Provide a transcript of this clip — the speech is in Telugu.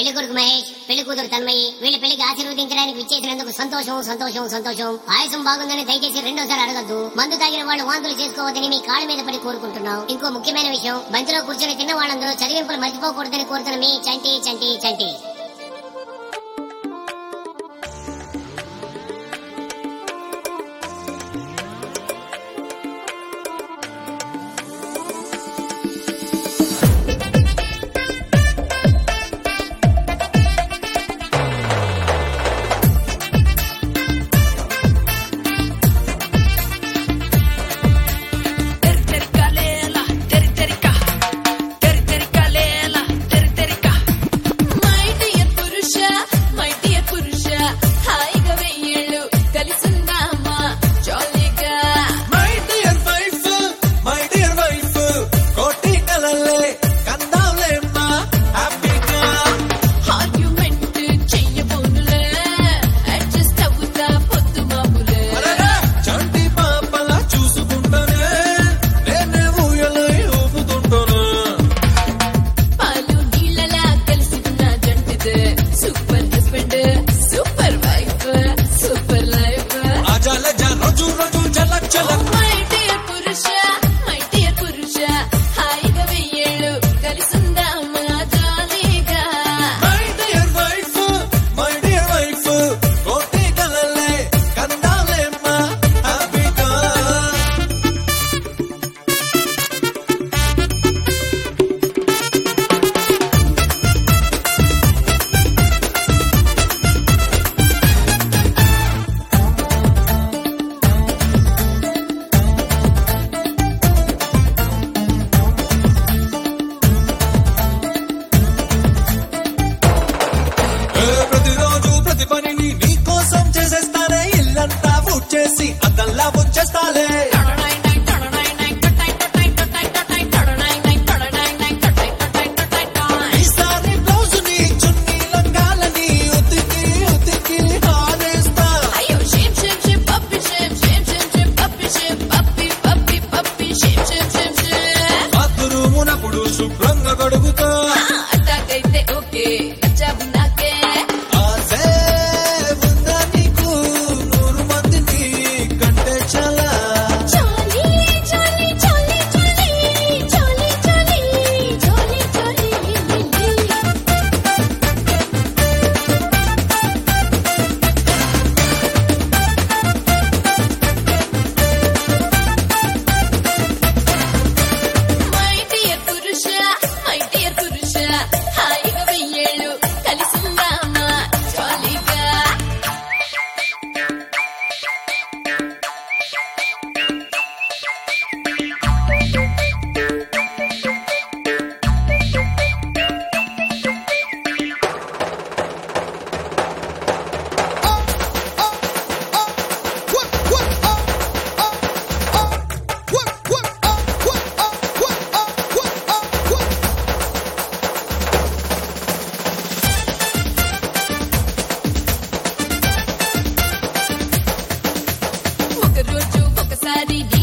పెళ్లి కొడుకు మహేష్, పెళ్లి కూతురు తన్మయి వీళ్ళ పెళ్లికి ఆశీర్వదించడానికి విచ్చేసినందుకు సంతోషం సంతోషం సంతోషం. పాయసం బాగుందని దయచేసి రెండోసారి అడగద్దు. మందు తాగిన వాళ్ళు వాంతులు చేసుకోవద్దని మీ కాళ్ళ మీద పడి కోరుకుంటున్నాం. ఇంకో ముఖ్యమైన విషయం, బంతిలో కూర్చొని తిన్న వాళ్ళందరూ చదివింపులు మర్చిపోకూడదని కోరుతున్న మీ చంటి చంటి చంటి. చేసి అదల్లా వచ్చేస్తాలే. ఈసారి బ్లౌజు ని చున్నీ లంగాలని ఉతికి ఉతికి ఆరేస్తా. బాత్రూమునప్పుడు శుభ్రంగా కడుగుతా. అట్టాకైతే ఓకే, అచ్చాబు నాకే. ఒకరోజు ఒకసారి